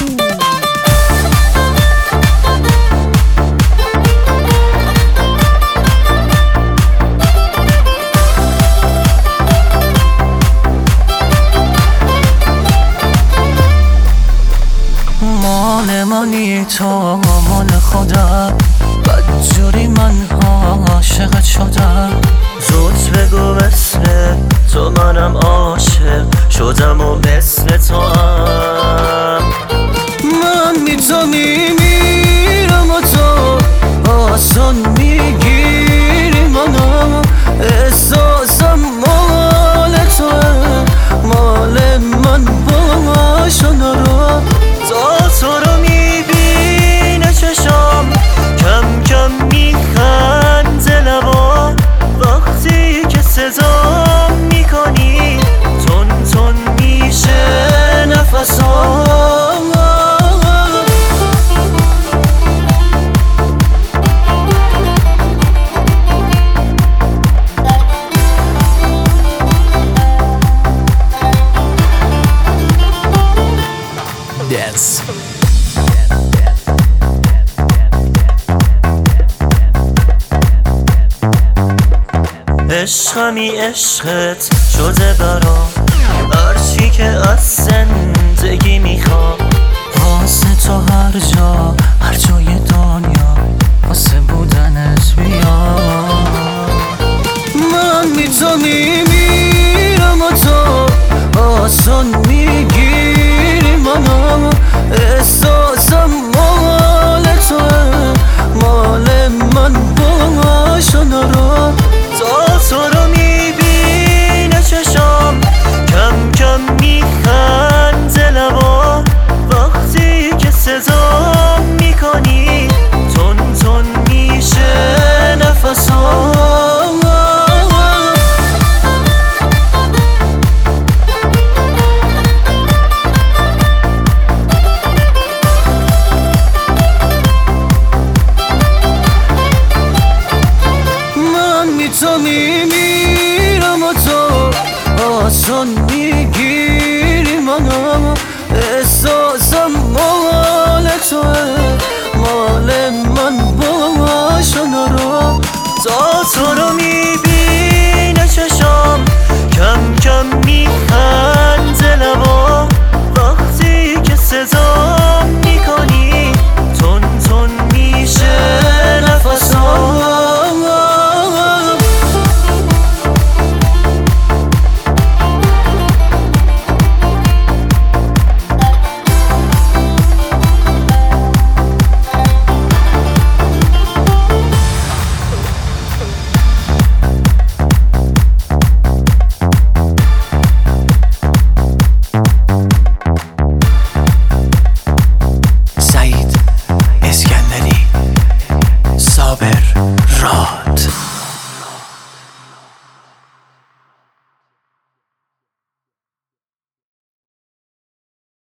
مال منی تو مال خودم، بدجوری من عاشقت شدم. زود بگو مثل تو منم عاشق شدم و مثل تو هم. من بی تو میمیرم و تو آسان میگیری منو. احساسم مال توه، مال من باش نرو. تا تو رو میبینه چشام کم کم میخنده لبا. وقتی که صدا میکنی تون تون میشه نفسام. Dance. عشقمی عشقت شده برام، هرچی که از زندگی میخوام. واسه تو هر جا هر جای دنیا واسه بودنت بیام. من بی تو میمیرم و تو آسان میگیری منو. احساسم مال توه، مال من باش نرو. تا تو رو میبینه چشام کم کم میخنده لبا. وقتی که صدا